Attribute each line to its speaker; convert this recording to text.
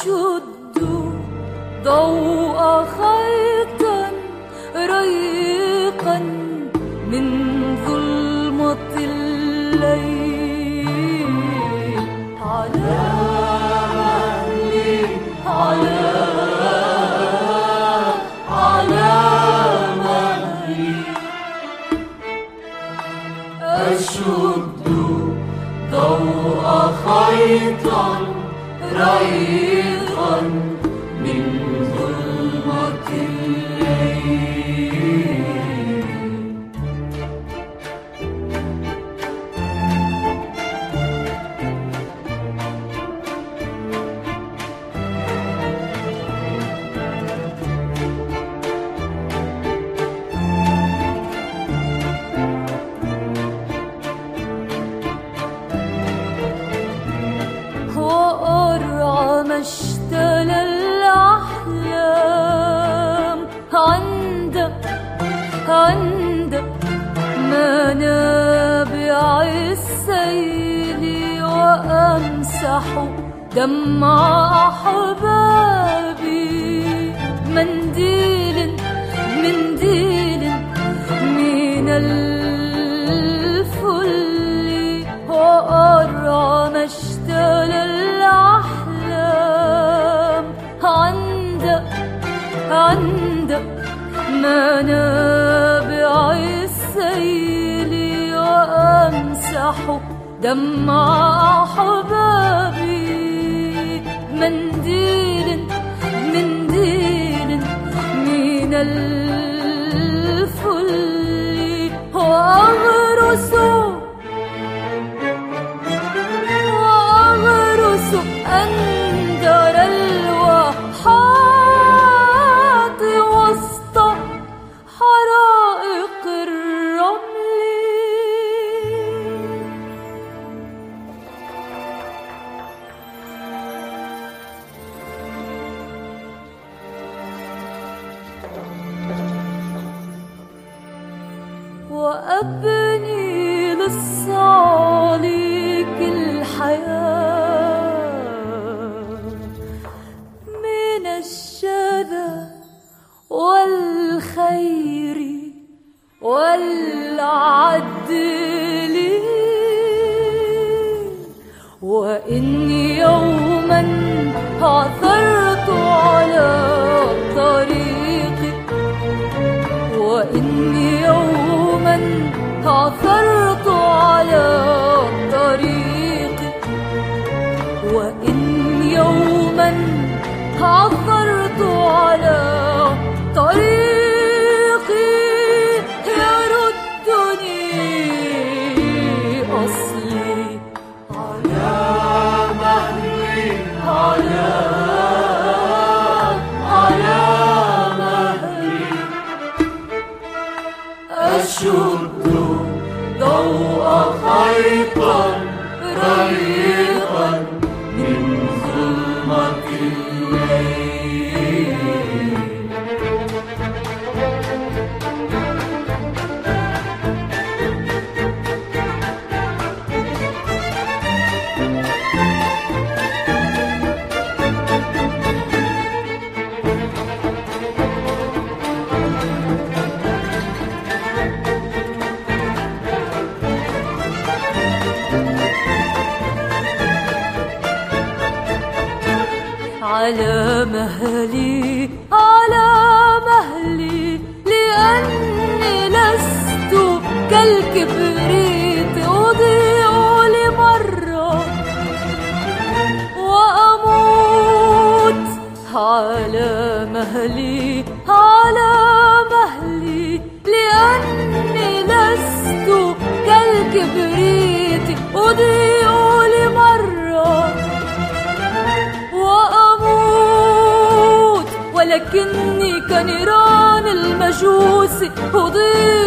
Speaker 1: أشد ضوء خيطا ريقا من ظلمة الليل على مهلي على مهلي أشد ضوء خيطا ريقا من ظلمة الليل وأرعى ما اشتلى الأحلام عند منابع السيل وأمسح دمع أحبابي منديل من الفل وأرعى ما اشتلى الأحلام عند منابع السيل وأمسح دمع أحبابي منديل من الفل وأغرس أندر الواحات وسط حرائق الرمل وأبني للصالق الحياة من الشذا والخير والعدل وإن يوما عثرت على طريقي وإن يوما عثرت على طريقي وإن يوما عثرت على طريقي يردني أصلي على مهلي على مهلي أشد ضوء خيطا ريقا من ظلمة الليل على مهلي لأني لست كالكبريت أضيء لمرة وأموت على مهلي لأني لست كالكبريت أضيء لمرة وأموت ولكني كنيران المجوس أضيء